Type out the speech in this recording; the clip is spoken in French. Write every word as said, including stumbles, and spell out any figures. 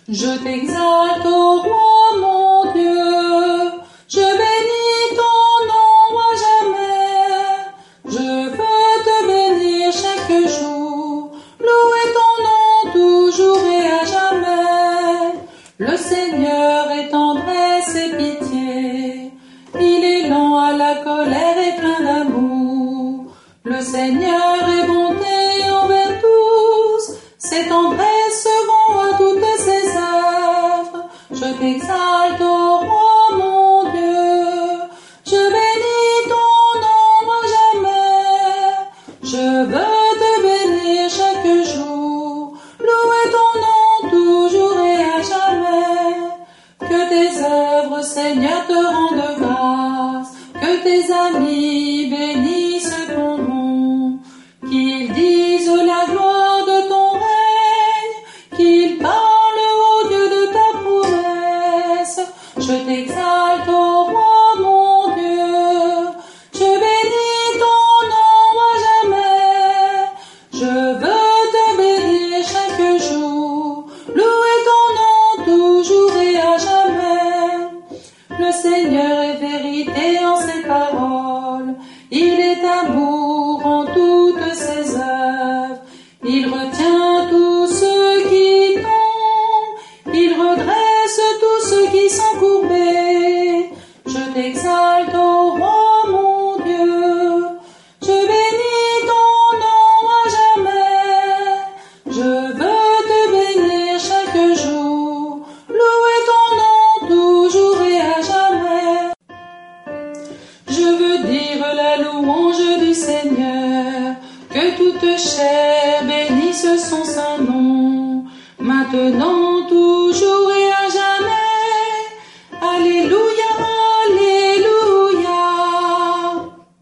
Je t'exalte, ô roi mon Dieu, je bénis ton nom à jamais. Je veux te bénir chaque jour, louer ton nom toujours et à jamais. Le Seigneur est tendresse et pitié, il est lent à la colère et plein d'amour. Le Seigneur est bonté envers tous, ses tendresses vont à toutes ses œuvres. Je t'exalte, ô roi mon Dieu, je bénis ton nom à jamais. Je veux te bénir chaque jour, louer ton nom toujours et à jamais. Que tes œuvres, Seigneur, te rendent grâce, que tes amis bénissent ton nom, qu'ils disent la gloire de ton règne, qu'ils parlent au Dieu de ta promesse. Je t'exalte, ô roi mon Dieu, je bénis ton nom à jamais. Je veux te bénir chaque jour, louer ton nom toujours et à jamais. Le Seigneur est vérité en ses paroles, il est amour en toutes ses œuvres. Il retient tous ceux qui tombent, il redresse tous ceux qui sont courbés. Je t'exalte, ô roi mon Dieu, je bénis ton nom à jamais. Je veux te bénir chaque jour, louer ton nom toujours et à jamais. Je veux dire la louange du Seigneur, que toute chair bénisse son saint nom, maintenant, toujours